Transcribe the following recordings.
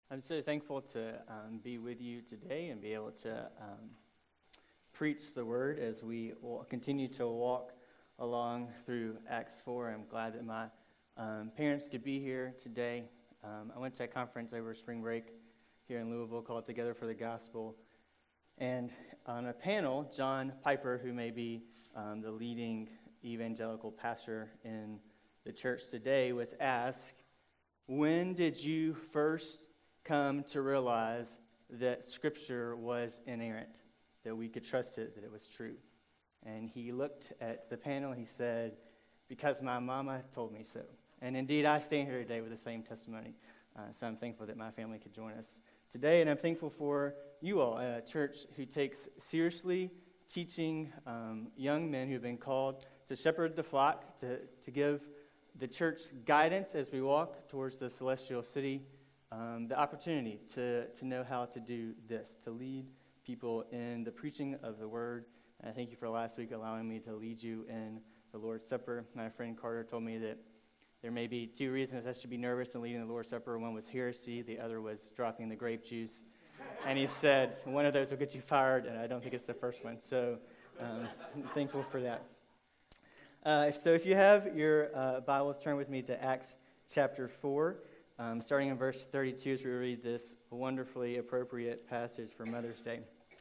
I'm so thankful to be with you today and be able to preach the word as we will continue to walk along through Acts 4. I'm glad that my parents could be here today. I went to a conference over spring break here in Louisville called Together for the Gospel. And on a panel, John Piper, who may be the leading evangelical pastor in the church today, was asked, when did you first come to realize that Scripture was inerrant, that we could trust it, that it was true? And he looked at the panel and he said, because my mama told me so. And indeed, I stand here today with the same testimony. So I'm thankful that my family could join us today. And I'm thankful for you all, a church who takes seriously teaching young men who have been called to shepherd the flock, to give the church guidance as we walk towards the celestial city. The opportunity to know how to do this, to lead people in the preaching of the word. And I thank you for last week allowing me to lead you in the Lord's Supper. My friend Carter told me that there may be two reasons I should be nervous in leading the Lord's Supper. One was heresy, the other was dropping the grape juice. And he said, one of those will get you fired, and I don't think it's the first one. So I'm thankful for that. So if you have your Bibles, turn with me to Acts chapter 4. Starting in verse 32 as we read this wonderfully appropriate passage for Mother's Day.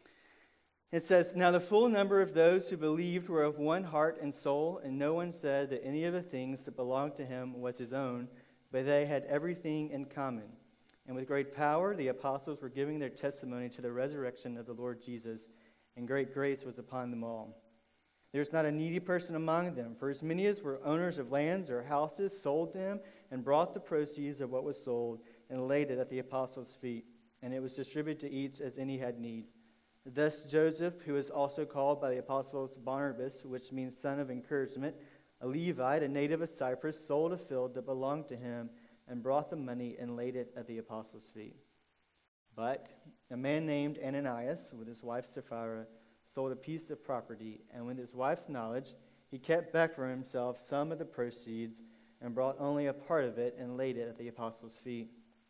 It says, "Now the full number of those who believed were of one heart and soul, and no one said that any of the things that belonged to him was his own, but they had everything in common. And with great power the apostles were giving their testimony to the resurrection of the Lord Jesus, and great grace was upon them all. There was not a needy person among them, for as many as were owners of lands or houses sold them and brought the proceeds of what was sold and laid it at the apostles' feet, and it was distributed to each as any had need. Thus Joseph, who is also called by the apostles Barnabas, which means son of encouragement, a Levite, a native of Cyprus, sold a field that belonged to him and brought the money and laid it at the apostles' feet. But a man named Ananias, with his wife Sapphira, sold a piece of property, and with his wife's knowledge, he kept back for himself some of the proceeds and brought only a part of it and laid it at the apostles' feet.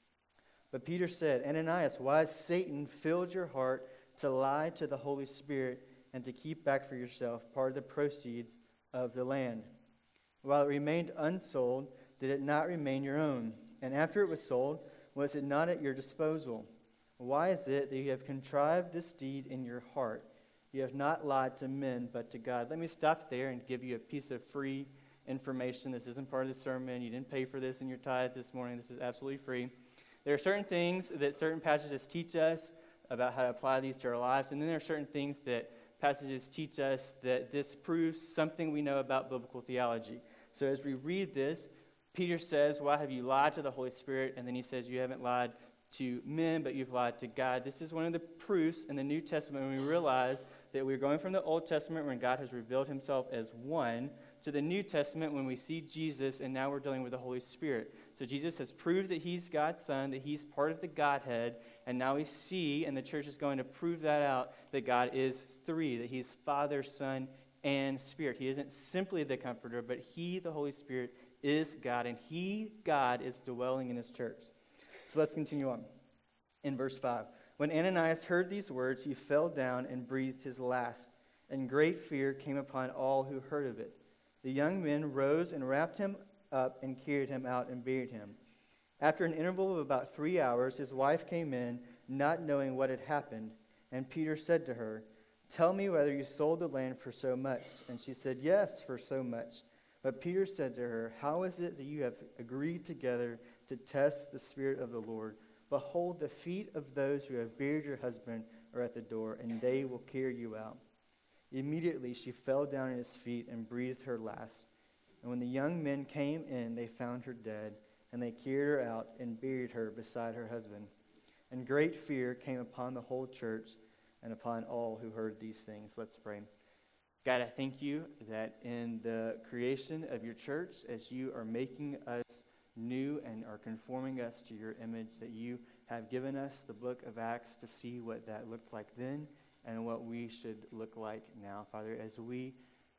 But Peter said, Ananias, why has Satan filled your heart to lie to the Holy Spirit and to keep back for yourself part of the proceeds of the land? While it remained unsold, did it not remain your own? And after it was sold, was it not at your disposal? Why is it that you have contrived this deed in your heart? You have not lied to men, but to God." Let me stop there and give you a piece of free information. This isn't part of the sermon. You didn't pay for this in your tithe this morning. This is absolutely free. There are certain things that certain passages teach us about how to apply these to our lives, and then there are certain things that passages teach us that this proves something we know about biblical theology. So as we read this, Peter says, why have you lied to the Holy Spirit? And then he says, you haven't lied to men, but you've lied to God. This is one of the proofs in the New Testament when we realize that we're going from the Old Testament when God has revealed himself as one to the New Testament when we see Jesus, and now we're dealing with the Holy Spirit. So Jesus has proved that he's God's Son, that he's part of the Godhead, and now we see, and the church is going to prove that out, that God is three, that he's Father, Son, and Spirit. He isn't simply the Comforter, but he, the Holy Spirit, is God, and he, God, is dwelling in his church. So let's continue on. In verse 5, when Ananias heard these words, he fell down and breathed his last, and great fear came upon all who heard of it. The young men rose and wrapped him up and carried him out and buried him. After an interval of about 3 hours, his wife came in, not knowing what had happened. And Peter said to her, "Tell me whether you sold the land for so much." And she said, "Yes, for so much." But Peter said to her, "How is it that you have agreed together to test the Spirit of the Lord? Behold, the feet of those who have buried your husband are at the door, and they will carry you out." Immediately she fell down at his feet and breathed her last. And when the young men came in, they found her dead, and they carried her out and buried her beside her husband. And great fear came upon the whole church and upon all who heard these things. Let's pray. God, I thank you that in the creation of your church, as you are making us new and are conforming us to your image, that you have given us the book of Acts to see what that looked like then and what we should look like now. Father, as we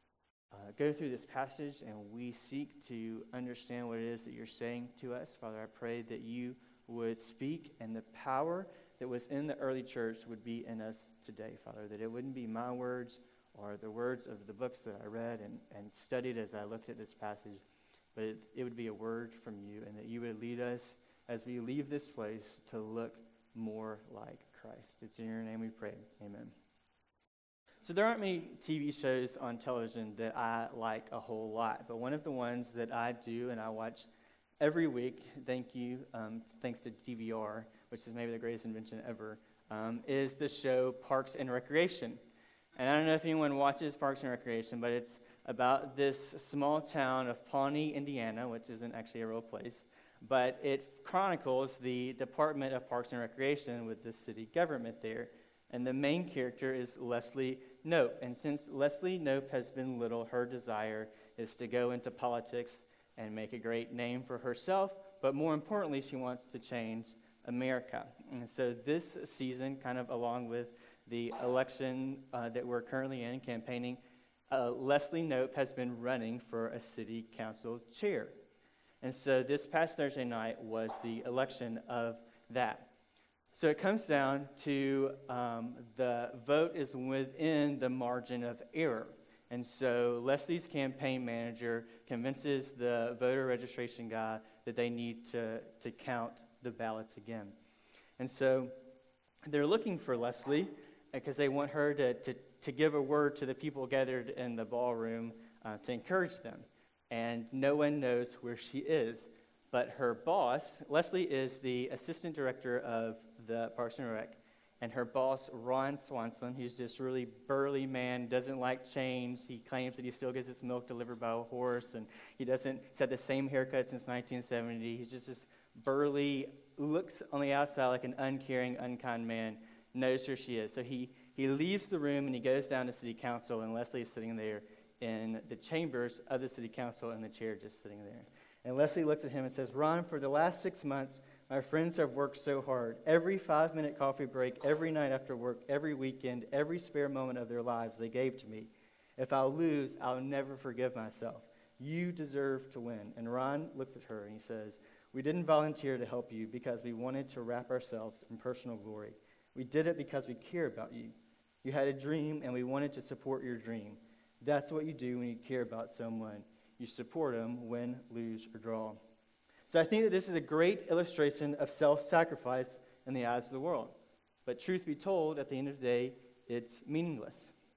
go through this passage and we seek to understand what it is that you're saying to us, Father, I pray that you would speak, and the power that was in the early church would be in us today, Father, that it wouldn't be my words or the words of the books that I read and studied as I looked at this passage, but it would be a word from you, and that you would lead us as we leave this place to look more like Christ. It's in your name we pray. Amen. So there aren't many TV shows on television that I like a whole lot, but one of the ones that I do and I watch every week, thanks to DVR, which is maybe the greatest invention ever, is the show Parks and Recreation. And I don't know if anyone watches Parks and Recreation, but it's about this small town of Pawnee, Indiana, which isn't actually a real place, but it chronicles the Department of Parks and Recreation with the city government there. And the main character is Leslie Knope. And since Leslie Knope has been little, her desire is to go into politics and make a great name for herself, but more importantly, she wants to change America. And so this season, kind of along with the election that we're currently in, campaigning, Leslie Knope has been running for a city council chair. And so this past Thursday night was the election of that. So it comes down to the vote is within the margin of error. And so Leslie's campaign manager convinces the voter registration guy that they need to count the ballots again. And so they're looking for Leslie because they want her to give a word to the people gathered in the ballroom to encourage them. And no one knows where she is. But her boss, Leslie is the assistant director of the Parks and Rec, and her boss, Ron Swanson, who's this really burly man, doesn't like change. He claims that he still gets his milk delivered by a horse, and he's had the same haircut since 1970. He's just this burly, looks on the outside like an uncaring, unkind man, knows who she is. So he leaves the room, and he goes down to city council, and Leslie is sitting there in the chambers of the city council in the chair just sitting there. And Leslie looks at him and says, "Ron, for the last 6 months, my friends have worked so hard. Every 5-minute coffee break, every night after work, every weekend, every spare moment of their lives they gave to me. If I'll lose, I'll never forgive myself. You deserve to win." And Ron looks at her and he says, "We didn't volunteer to help you because we wanted to wrap ourselves in personal glory. We did it because we care about you. You had a dream and we wanted to support your dream. That's what you do when you care about someone. You support them, win, lose, or draw." So I think that this is a great illustration of self-sacrifice in the eyes of the world. But truth be told, at the end of the day, it's meaningless.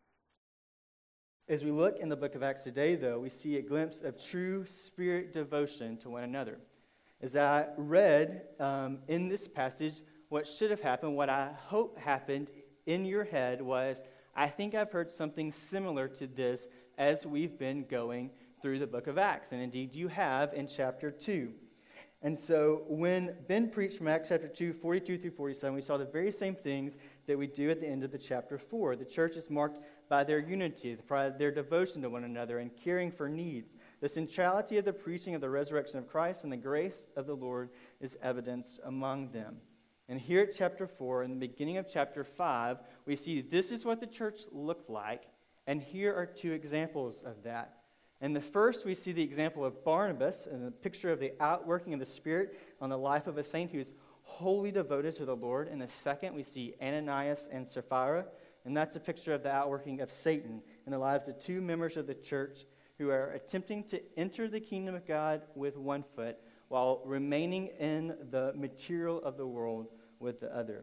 As we look in the book of Acts today, though, we see a glimpse of true spirit devotion to one another. As I read in this passage, what should have happened, what I hope happened in your head was, I think I've heard something similar to this as we've been going through the book of Acts. And indeed, you have in chapter 2. And so when Ben preached from Acts chapter 2, 42 through 47, we saw the very same things that we do at the end of the chapter 4. The church is marked by their unity, by their devotion to one another and caring for needs. The centrality of the preaching of the resurrection of Christ and the grace of the Lord is evidenced among them. And here at chapter 4, in the beginning of chapter 5, we see this is what the church looked like, and here are 2 examples of that. And the first, we see the example of Barnabas and the picture of the outworking of the Spirit on the life of a saint who's wholly devoted to the Lord. And the second, we see Ananias and Sapphira, and that's a picture of the outworking of Satan in the lives of 2 members of the church who are attempting to enter the kingdom of God with one foot while remaining in the material of the world with the other.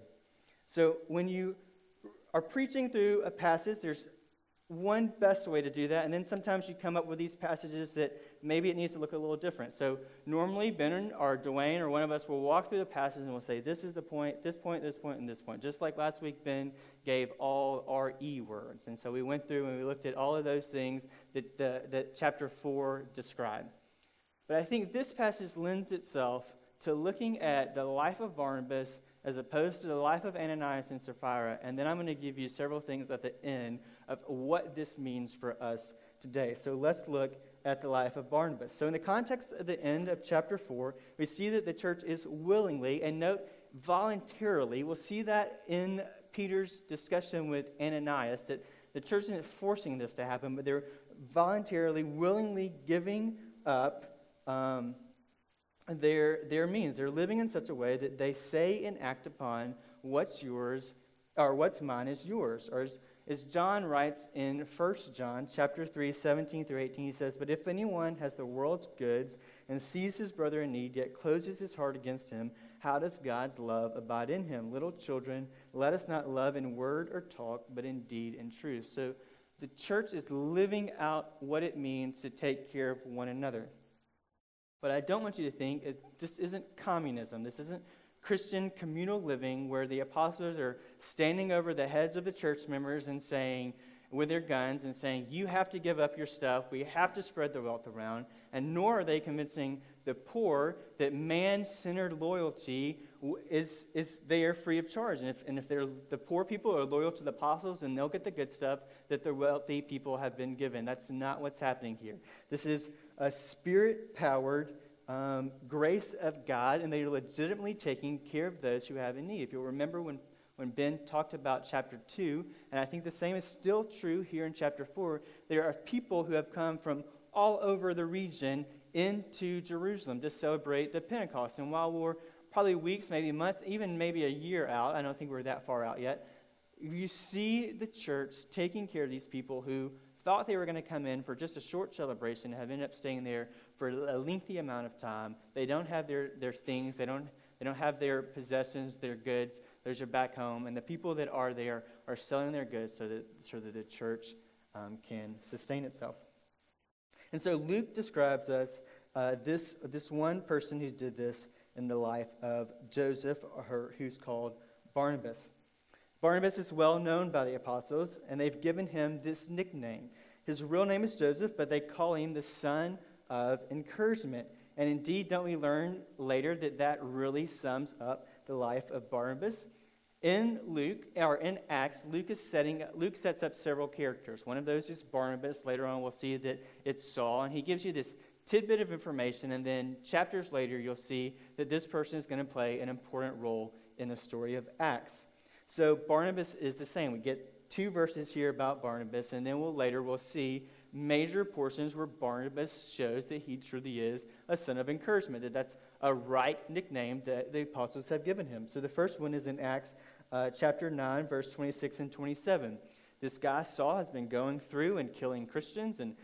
So when you are preaching through a passage, there's one best way to do that, and then sometimes you come up with these passages that maybe it needs to look a little different. So normally Ben or Dwayne or one of us will walk through the passage and we'll say, this is the point, this point, this point, and this point. Just like last week, Ben gave all our E words. And so we went through and we looked at all of those things that chapter 4 described. But I think this passage lends itself to looking at the life of Barnabas as opposed to the life of Ananias and Sapphira. And then I'm going to give you several things at the end of what this means for us today. So let's look at the life of Barnabas. So in the context of the end of chapter 4, we see that the church is willingly, and note voluntarily, we'll see that in Peter's discussion with Ananias, that the church isn't forcing this to happen, but they're voluntarily, willingly giving up their means. They're living in such a way that they say and act upon what's yours, or what's mine is yours. Or as John writes in 1 John chapter 3, 17 through 18, he says, "But if anyone has the world's goods and sees his brother in need, yet closes his heart against him, how does God's love abide in him? Little children, let us not love in word or talk, but in deed and truth." So the church is living out what it means to take care of one another. But I don't want you to think this isn't communism. This isn't Christian communal living where the apostles are standing over the heads of the church members and saying, with their guns, and saying, you have to give up your stuff. We have to spread the wealth around. And nor are they convincing the poor that man-centered loyalty is there free of charge. And if the poor people are loyal to the apostles, and they'll get the good stuff that the wealthy people have been given. That's not what's happening here. This is a spirit-powered grace of God, and they are legitimately taking care of those who have in need. If you'll remember when Ben talked about chapter 2, and I think the same is still true here in chapter 4, there are people who have come from all over the region into Jerusalem to celebrate the Pentecost. And while we're probably weeks, maybe months, even maybe a year out, I don't think we're that far out yet, you see the church taking care of these people who thought they were going to come in for just a short celebration, have ended up staying there for a lengthy amount of time. They don't have their things. They don't have their possessions, their goods. Those are back home. And the people that are there are selling their goods so that the church can sustain itself. And so Luke describes us this one person who did this in the life of Joseph, who's called Barnabas. Barnabas is well known by the apostles, and they've given him this nickname. His real name is Joseph, but they call him the son of encouragement. And indeed, don't we learn later that really sums up the life of Barnabas? In Luke, or in Acts, Luke sets up several characters. One of those is Barnabas. Later on, we'll see that it's Saul, and he gives you this tidbit of information, and then chapters later, you'll see that this person is going to play an important role in the story of Acts. So Barnabas is the same. We get 2 verses here about Barnabas, and then we'll see major portions where Barnabas shows that he truly is a son of encouragement, that's a right nickname that the apostles have given him. So the first one is in Acts chapter 9, verse 26 and 27. This guy, Saul, has been going through and killing Christians, and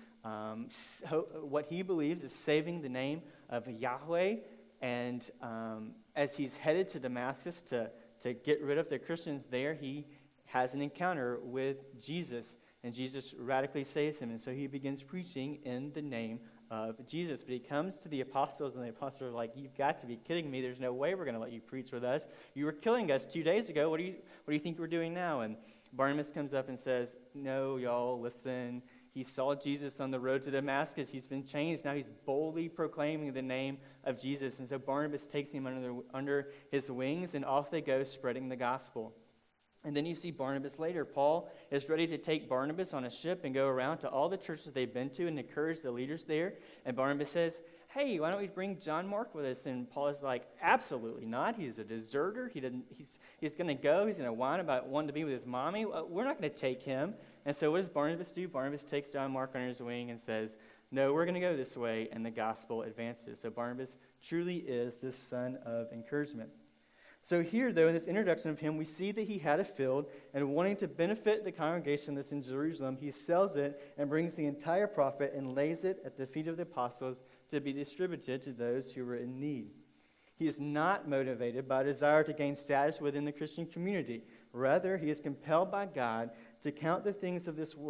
what he believes is saving the name of Yahweh. And as he's headed to Damascus to get rid of the Christians there, he has an encounter with Jesus, and Jesus radically saves him. And so he begins preaching in the name of Jesus. But he comes to the apostles, and the apostles are like, you've got to be kidding me. There's no way we're going to let you preach with us. You were killing us 2 days ago. What do you think we're doing now? And Barnabas comes up and says, no, y'all, listen. He saw Jesus on the road to Damascus. He's been changed. Now he's boldly proclaiming the name of Jesus. And so Barnabas takes him under his wings, and off they go spreading the gospel. And then you see Barnabas later. Paul is ready to take Barnabas on a ship and go around to all the churches they've been to and encourage the leaders there. And Barnabas says, hey, why don't we bring John Mark with us? And Paul is like, absolutely not. He's a deserter. He's going to go. He's going to whine about wanting to be with his mommy. We're not going to take him. And so what does Barnabas do? Barnabas takes John Mark under his wing and says, no, we're going to go this way, and the gospel advances. So Barnabas truly is this son of encouragement. So here, though, in this introduction of him, we see that he had a field, and wanting to benefit the congregation that's in Jerusalem, he sells it and brings the entire profit and lays it at the feet of the apostles to be distributed to those who were in need. He is not motivated by a desire to gain status within the Christian community. Rather, he is compelled by God to not count the things of this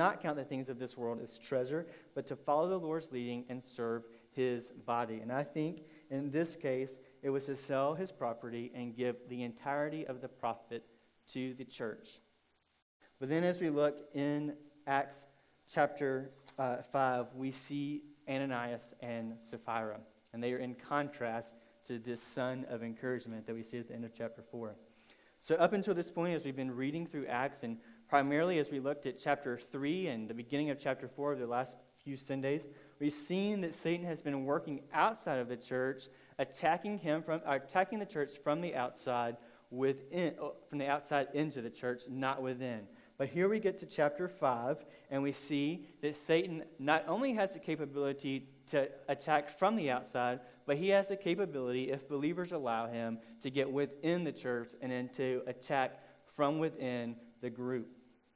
world as treasure, but to follow the Lord's leading and serve his body. And I think in this case, it was to sell his property and give the entirety of the profit to the church. But then as we look in Acts chapter 5, we see Ananias and Sapphira. And they are in contrast to this son of encouragement that we see at the end of chapter 4. So up until this point, as we've been reading through Acts, and primarily as we looked at chapter 3 and the beginning of chapter 4 of the last few Sundays, we've seen that Satan has been working outside of the church, attacking the church from the outside into the church, not within. But here we get to chapter 5, and we see that Satan not only has the capability to attack from the outside, but he has the capability, if believers allow him, to get within the church and then to attack from within the group.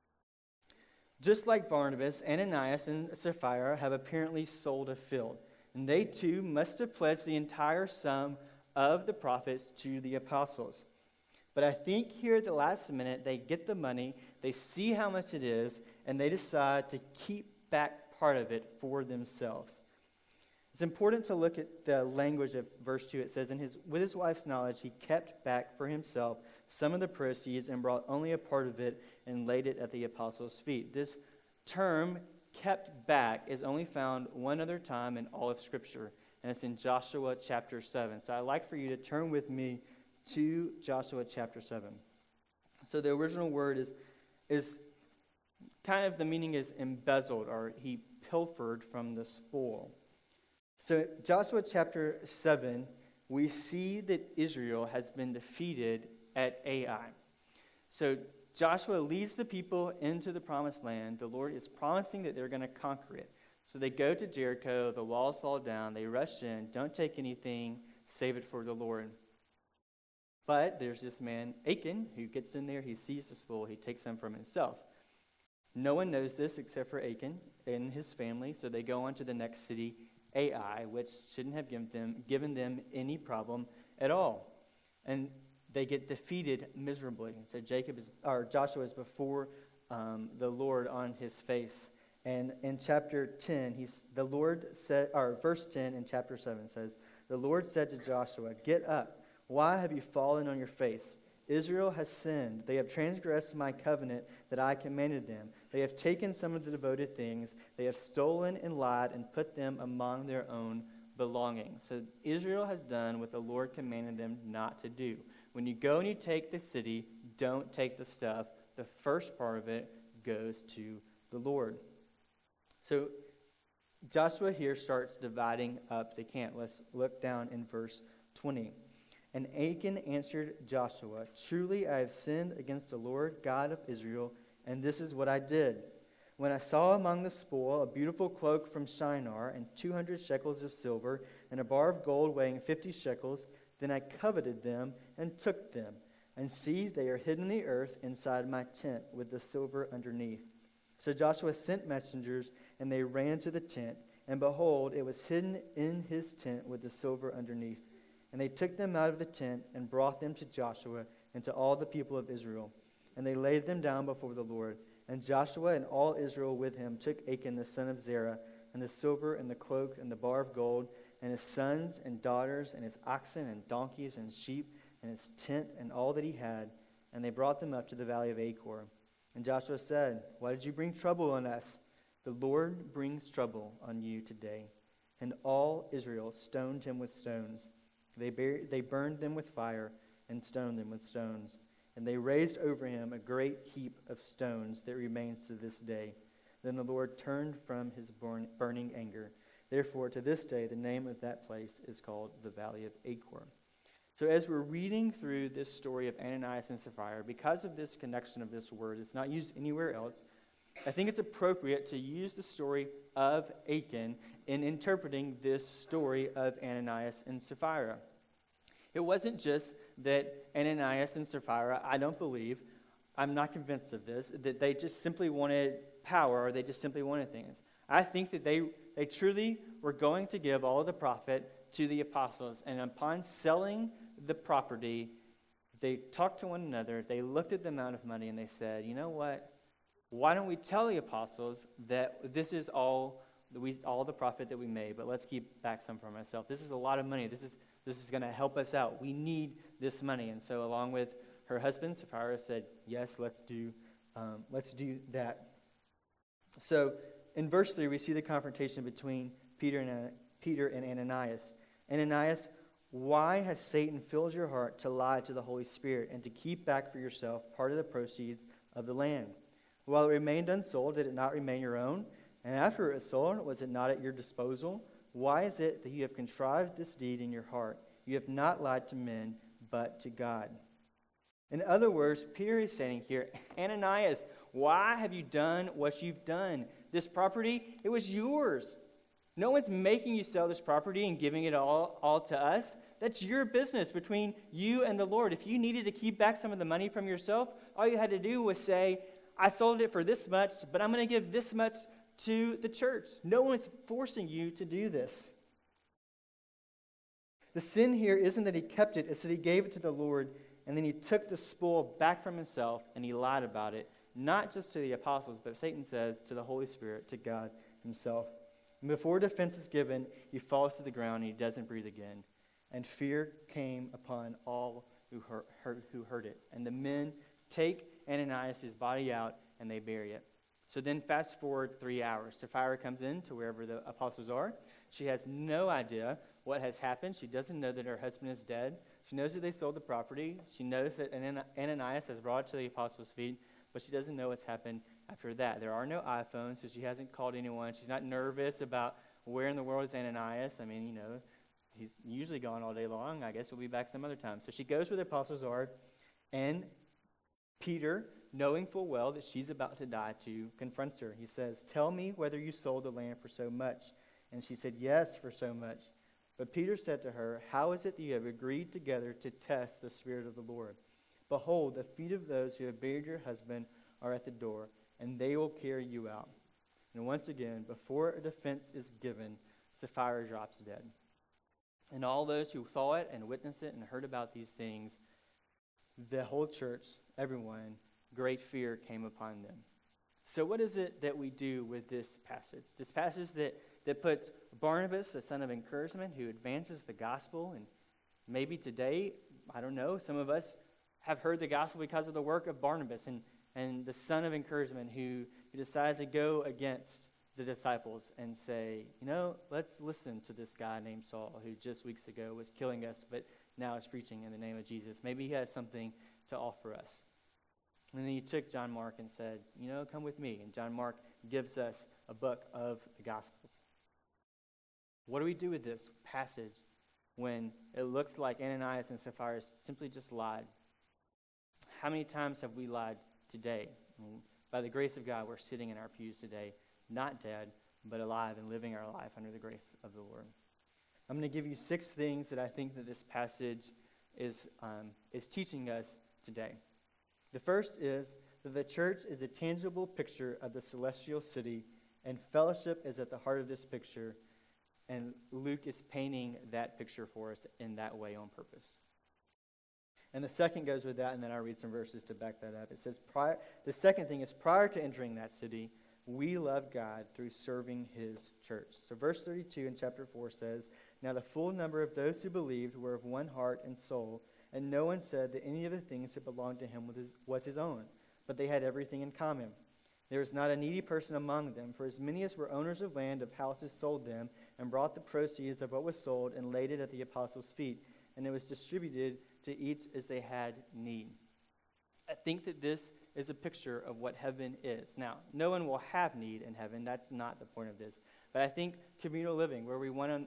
Just like Barnabas, Ananias and Sapphira have apparently sold a field, and they too must have pledged the entire sum of the profits to the apostles. But I think here at the last minute, they get the money, they see how much it is, and they decide to keep back part of it for themselves. It's important to look at the language of verse 2. It says, with his wife's knowledge, he kept back for himself some of the proceeds and brought only a part of it and laid it at the apostles' feet. This term, kept back, is only found one other time in all of Scripture, and it's in Joshua chapter 7. So I'd like for you to turn with me to Joshua chapter 7. So the original word is kind of, the meaning is embezzled, or he pilfered from the spoil. So Joshua chapter 7, we see that Israel has been defeated at Ai. So Joshua leads the people into the promised land. The Lord is promising that they're going to conquer it. So they go to Jericho, the walls fall down, they rush in, don't take anything, save it for the Lord. But there's this man, Achan, who gets in there, he sees the spoil, he takes some from himself. No one knows this except for Achan and his family, so they go on to the next city, Ai, which shouldn't have given them any problem at all. And they get defeated miserably. So Joshua is before the Lord on his face. And in chapter 10, verse 10 in chapter 7 says, the Lord said to Joshua, "Get up. Why have you fallen on your face? Israel has sinned. They have transgressed my covenant that I commanded them. They have taken some of the devoted things. They have stolen and lied and put them among their own belongings." So Israel has done what the Lord commanded them not to do. When you go and you take the city, don't take the stuff. The first part of it goes to the Lord. So Joshua here starts dividing up the camp. Let's look down in verse 20. And Achan answered Joshua, "Truly I have sinned against the Lord God of Israel, and this is what I did. When I saw among the spoil a beautiful cloak from Shinar and 200 shekels of silver and a bar of gold weighing 50 shekels, then I coveted them and took them. And see, they are hidden in the earth inside my tent with the silver underneath." So Joshua sent messengers, and they ran to the tent, and behold, it was hidden in his tent with the silver underneath. And they took them out of the tent and brought them to Joshua and to all the people of Israel. And they laid them down before the Lord. And Joshua and all Israel with him took Achan the son of Zerah, and the silver and the cloak and the bar of gold, and his sons and daughters, and his oxen and donkeys and sheep, and his tent and all that he had. And they brought them up to the valley of Achor. And Joshua said, "Why did you bring trouble on us? The Lord brings trouble on you today." And all Israel stoned him with stones. They burned them with fire and stoned them with stones. And they raised over him a great heap of stones that remains to this day. Then the Lord turned from his burning anger. Therefore, to this day, the name of that place is called the Valley of Achor. So as we're reading through this story of Ananias and Sapphira, because of this connection of this word, it's not used anywhere else, I think it's appropriate to use the story of Achan in interpreting this story of Ananias and Sapphira. It wasn't just that Ananias and Sapphira, I don't believe, I'm not convinced of this, that they just simply wanted power or they just simply wanted things. I think that they truly were going to give all of the profit to the apostles. And upon selling the property, they talked to one another, they looked at the amount of money, and they said, "You know what? Why don't we tell the apostles that this is all the profit that we made, but let's keep back some for myself. This is a lot of money. This is going to help us out. We need this money." And so along with her husband, Sapphira said, "Yes, let's do that." So in verse 3, we see the confrontation between Peter and Ananias. "Ananias, why has Satan filled your heart to lie to the Holy Spirit and to keep back for yourself part of the proceeds of the land? While it remained unsold, did it not remain your own? And after it was sold, was it not at your disposal? Why is it that you have contrived this deed in your heart? You have not lied to men, but to God." In other words, Peter is saying here, "Ananias, why have you done what you've done? This property, it was yours. No one's making you sell this property and giving it all to us. That's your business between you and the Lord. If you needed to keep back some of the money from yourself, all you had to do was say, I sold it for this much, but I'm going to give this much to the church. No one's forcing you to do this. The sin here isn't that he kept it, it's that he gave it to the Lord, and then he took the spoil back from himself, and he lied about it, not just to the apostles, but Satan says to the Holy Spirit, to God himself. And before defense is given, he falls to the ground, and he doesn't breathe again. And fear came upon all who heard it. And the men take Ananias' body out, and they bury it. So then fast forward 3 hours. Sapphira comes in to wherever the apostles are. She has no idea what has happened. She doesn't know that her husband is dead. She knows that they sold the property. She knows that Ananias has brought it to the apostles' feet, but she doesn't know what's happened after that. There are no iPhones, so she hasn't called anyone. She's not nervous about where in the world is Ananias. I mean, he's usually gone all day long. I guess he'll be back some other time. So she goes where the apostles are, and Peter, knowing full well that she's about to die, to confronts her. He says, tell me whether you sold the land for so much. And she said, yes, for so much. But Peter said to her, how is it that you have agreed together to test the Spirit of the Lord? Behold, the feet of those who have buried your husband are at the door, and they will carry you out. And once again, before a defense is given, Sapphira drops dead. And all those who saw it and witnessed it and heard about these things, the whole church, everyone, great fear came upon them. So what is it that we do with this passage? This passage that puts Barnabas, the son of encouragement, who advances the gospel. And maybe today, I don't know, some of us have heard the gospel because of the work of Barnabas and the son of encouragement who decided to go against the disciples and say, let's listen to this guy named Saul who just weeks ago was killing us, but now is preaching in the name of Jesus. Maybe he has something to offer us. And then he took John Mark and said, come with me. And John Mark gives us a book of the Gospels. What do we do with this passage when it looks like Ananias and Sapphira simply just lied? How many times have we lied today? By the grace of God, we're sitting in our pews today, not dead, but alive and living our life under the grace of the Lord. I'm going to give you 6 things that I think that this passage is teaching us today. The first is that the church is a tangible picture of the celestial city, and fellowship is at the heart of this picture, and Luke is painting that picture for us in that way on purpose. And the second goes with that, and then I'll read some verses to back that up. It says, the second thing is, prior to entering that city, we love God through serving his church. So verse 32 in chapter 4 says, now the full number of those who believed were of one heart and soul, and no one said that any of the things that belonged to him was his own, but they had everything in common. There was not a needy person among them, for as many as were owners of land, of houses, sold them, and brought the proceeds of what was sold and laid it at the apostles' feet, and it was distributed to each as they had need. I think that this is a picture of what heaven is. Now, no one will have need in heaven. That's not the point of this. But I think communal living, where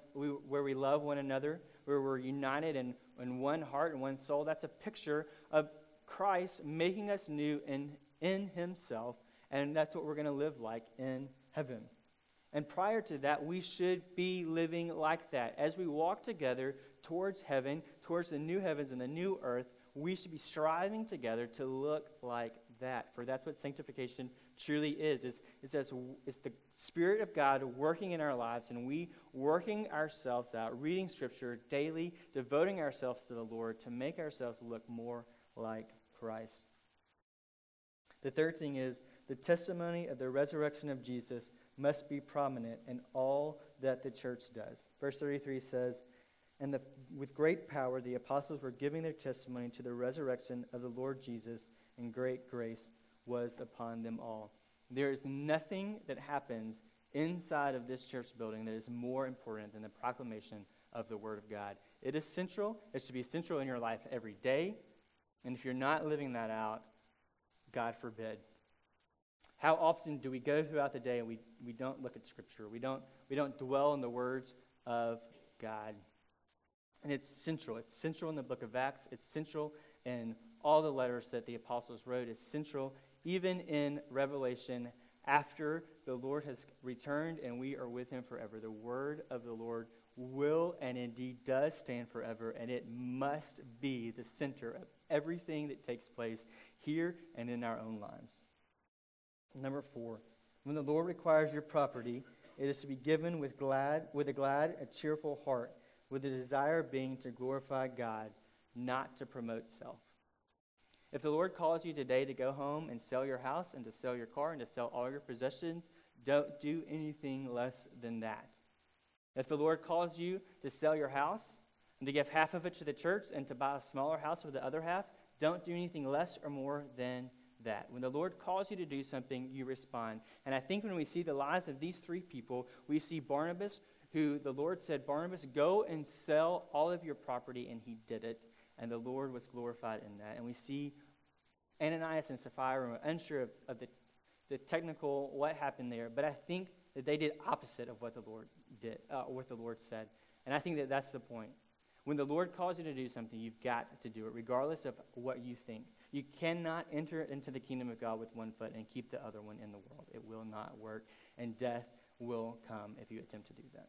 we love one another, where we're united in one heart and one soul, that's a picture of Christ making us new in himself, and that's what we're going to live like in heaven. And prior to that, we should be living like that. As we walk together towards heaven, towards the new heavens and the new earth, we should be striving together to look like that. For that's what sanctification truly is. It's the Spirit of God working in our lives, and we working ourselves out, reading Scripture daily, devoting ourselves to the Lord to make ourselves look more like Christ. The third thing is the testimony of the resurrection of Jesus must be prominent in all that the church does. Verse 33 says, and with great power the apostles were giving their testimony to the resurrection of the Lord Jesus, and great grace was upon them all. There is nothing that happens inside of this church building that is more important than the proclamation of the Word of God. It is central. It should be central in your life every day. And if you're not living that out, God forbid. How often do we go throughout the day and we don't look at Scripture? We don't dwell in the words of God. And it's central. It's central in the book of Acts. It's central in all the letters that the apostles wrote. It's central even in Revelation after the Lord has returned and we are with him forever. The word of the Lord will and indeed does stand forever, and it must be the center of everything that takes place here and in our own lives. Number 4, when the Lord requires your property, it is to be given with a glad, a cheerful heart, with the desire being to glorify God, not to promote self. If the Lord calls you today to go home and sell your house and to sell your car and to sell all your possessions, don't do anything less than that. If the Lord calls you to sell your house and to give half of it to the church and to buy a smaller house for the other half, don't do anything less or more than that. When the Lord calls you to do something, you respond. And I think when we see the lives of these 3 people, we see Barnabas, who the Lord said, Barnabas, go and sell all of your property, and he did it. And the Lord was glorified in that. And we see Ananias and Sapphira, we're unsure of the technical, what happened there, but I think that they did opposite of what the Lord did, what the Lord said. And I think that that's the point. When the Lord calls you to do something, you've got to do it, regardless of what you think. You cannot enter into the kingdom of God with one foot and keep the other one in the world. It will not work, and death will come if you attempt to do that.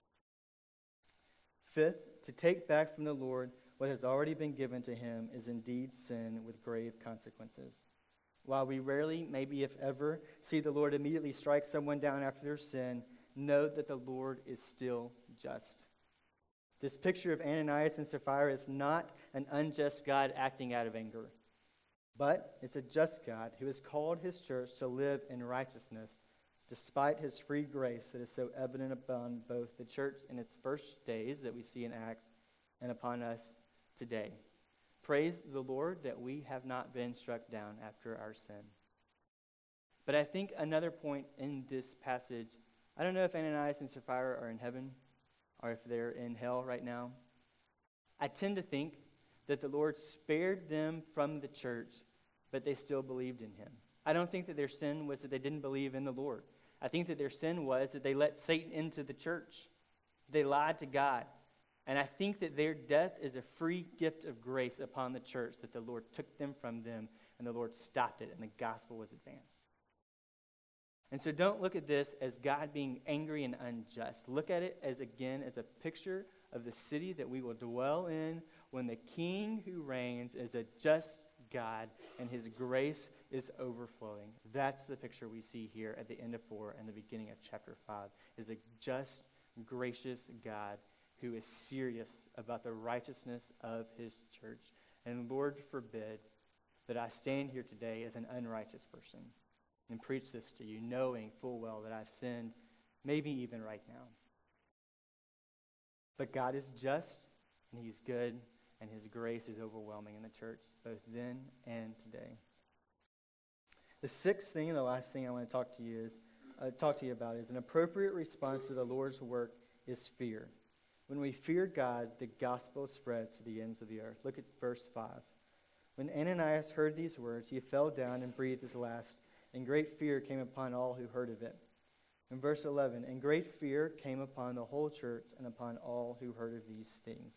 5th, to take back from the Lord what has already been given to him is indeed sin with grave consequences. While we rarely, maybe if ever, see the Lord immediately strike someone down after their sin, know that the Lord is still just. This picture of Ananias and Sapphira is not an unjust God acting out of anger, but it's a just God who has called his church to live in righteousness despite his free grace that is so evident upon both the church in its first days that we see in Acts and upon us today. Praise the Lord that we have not been struck down after our sin. But I think another point in this passage, I don't know if Ananias and Sapphira are in heaven or if they're in hell right now. I tend to think that the Lord spared them from the church, but they still believed in him. I don't think that their sin was that they didn't believe in the Lord. I think that their sin was that they let Satan into the church. They lied to God. And I think that their death is a free gift of grace upon the church, that the Lord took them from them and the Lord stopped it and the gospel was advanced. And so don't look at this as God being angry and unjust. Look at it as, again, as a picture of the city that we will dwell in when the King who reigns is a just God and his grace is overflowing. That's the picture we see here at the end of 4 and the beginning of chapter 5, is a just, gracious God who is serious about the righteousness of his church. And Lord forbid that I stand here today as an unrighteous person and preach this to you, knowing full well that I've sinned, maybe even right now. But God is just, and he's good, and his grace is overwhelming in the church, both then and today. The 6th thing and the last thing I want to talk to you about is an appropriate response to the Lord's work is fear. When we fear God, the gospel spreads to the ends of the earth. Look at verse 5. When Ananias heard these words, he fell down and breathed his last, and great fear came upon all who heard of it. In verse 11, and great fear came upon the whole church and upon all who heard of these things.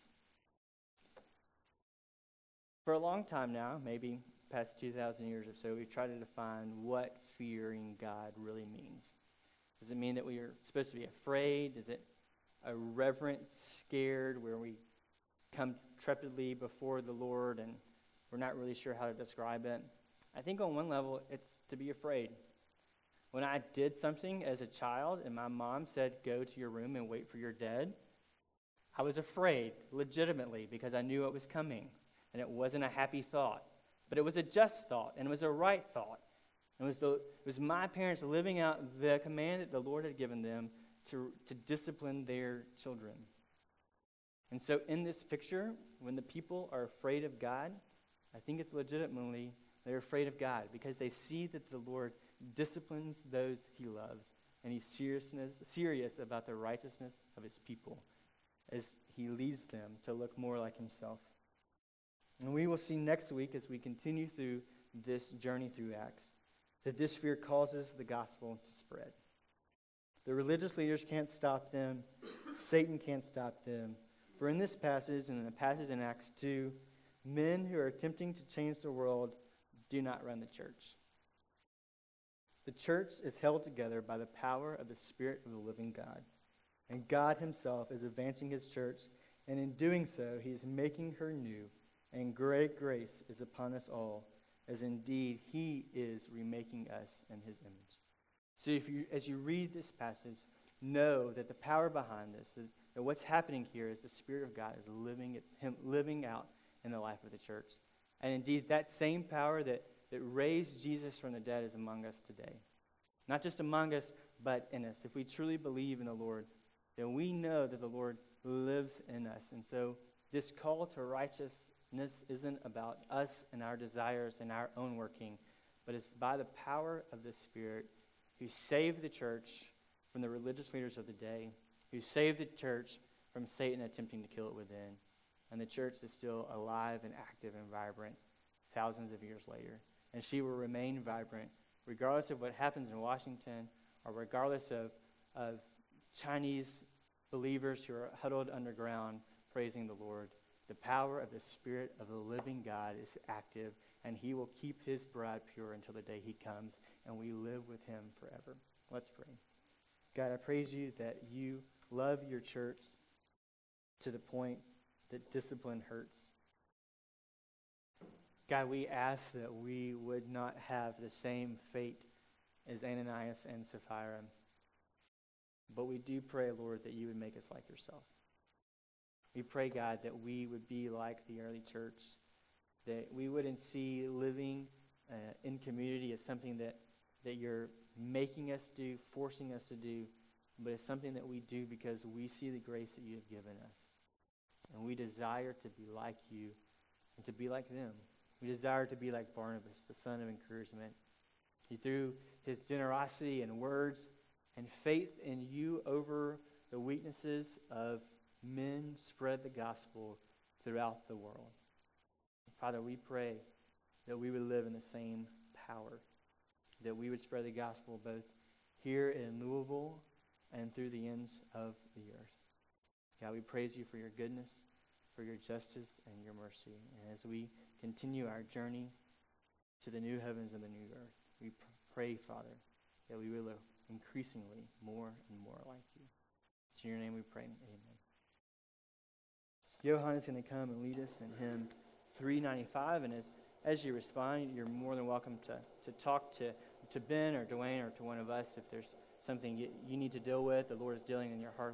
For a long time now, maybe past 2,000 years or so, we've tried to define what fearing God really means. Does it mean that we are supposed to be afraid? Is it a reverent, scared, where we come trepidly before the Lord and we're not really sure how to describe it? I think on one level, it's to be afraid. When I did something as a child and my mom said, go to your room and wait for your dad, I was afraid, legitimately, because I knew it was coming. And it wasn't a happy thought. But it was a just thought, and it was a right thought. And it was my parents living out the command that the Lord had given them to discipline their children. And so in this picture, when the people are afraid of God, I think it's legitimately they're afraid of God because they see that the Lord disciplines those he loves, and he's serious about the righteousness of his people as he leads them to look more like himself. And we will see next week as we continue through this journey through Acts that this fear causes the gospel to spread. The religious leaders can't stop them. Satan can't stop them. For in this passage and in the passage in Acts 2, men who are attempting to change the world do not run the church. The church is held together by the power of the Spirit of the living God. And God himself is advancing his church, and in doing so, he is making her new, and great grace is upon us all, as indeed he is remaking us in his image. So as you read this passage, know that the power behind this, that what's happening here is the Spirit of God is living out in the life of the church. And indeed, that same power that raised Jesus from the dead is among us today. Not just among us, but in us. If we truly believe in the Lord, then we know that the Lord lives in us. And so this call to righteousness isn't about us and our desires and our own working, but it's by the power of the Spirit who saved the church from the religious leaders of the day, who saved the church from Satan attempting to kill it within. And the church is still alive and active and vibrant thousands of years later. And she will remain vibrant regardless of what happens in Washington or regardless of Chinese believers who are huddled underground praising the Lord. The power of the Spirit of the living God is active, and he will keep his bride pure until the day he comes, and we live with him forever. Let's pray. God, I praise you that you love your church to the point that discipline hurts. God, we ask that we would not have the same fate as Ananias and Sapphira. But we do pray, Lord, that you would make us like yourself. We pray, God, that we would be like the early church, that we wouldn't see living in community as something that you're making us do, forcing us to do, but it's something that we do because we see the grace that you have given us. And we desire to be like you and to be like them. We desire to be like Barnabas, the son of encouragement. He threw his generosity and words and faith in you over the weaknesses of men, spread the gospel throughout the world. Father, we pray that we would live in the same power, that we would spread the gospel both here in Louisville and through the ends of the earth. God, we praise you for your goodness, for your justice, and your mercy. And as we continue our journey to the new heavens and the new earth, we pray, Father, that we will live increasingly more and more like you. It's in your name we pray. Amen. Johan is going to come and lead us in hymn 395, and as you respond, you're more than welcome to talk to Ben or Dwayne or to one of us if there's something you need to deal with, the Lord is dealing in your heart